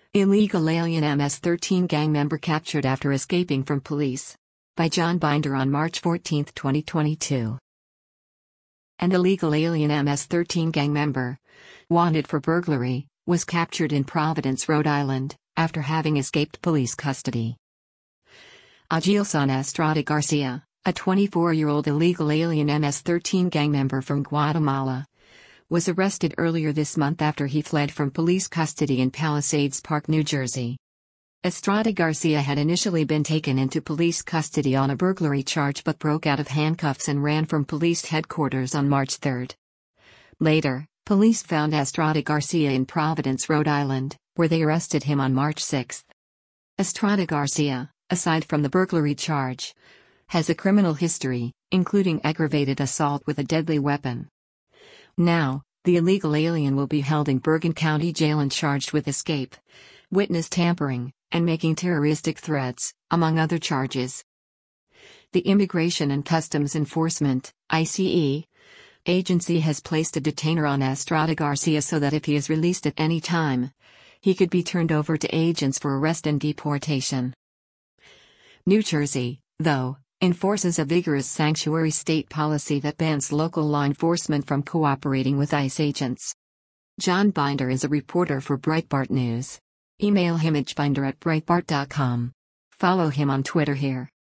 Illegal Alien MS-13 gang member captured after escaping from police. By John Binder on March 14, 2022. An illegal alien MS-13 gang member, wanted for burglary, was captured in Providence, Rhode Island, after having escaped police custody. Agilson Estrada Garcia, a 24-year-old illegal alien MS-13 gang member from Guatemala, was arrested earlier this month after he fled from police custody in Palisades Park, New Jersey. Estrada Garcia had initially been taken into police custody on a burglary charge but broke out of handcuffs and ran from police headquarters on March 3. Later, police found Estrada Garcia in Providence, Rhode Island, where they arrested him on March 6. Estrada Garcia, aside from the burglary charge, has a criminal history, including aggravated assault with a deadly weapon. Now, the illegal alien will be held in Bergen County Jail and charged with escape, witness tampering, and making terroristic threats, among other charges. The Immigration and Customs Enforcement (ICE) agency has placed a detainer on Estrada Garcia so that if he is released at any time, he could be turned over to agents for arrest and deportation. New Jersey, though, enforces a vigorous sanctuary state policy that bans local law enforcement from cooperating with ICE agents. John Binder is a reporter for Breitbart News. Email him at binder@breitbart.com. Follow him on Twitter here.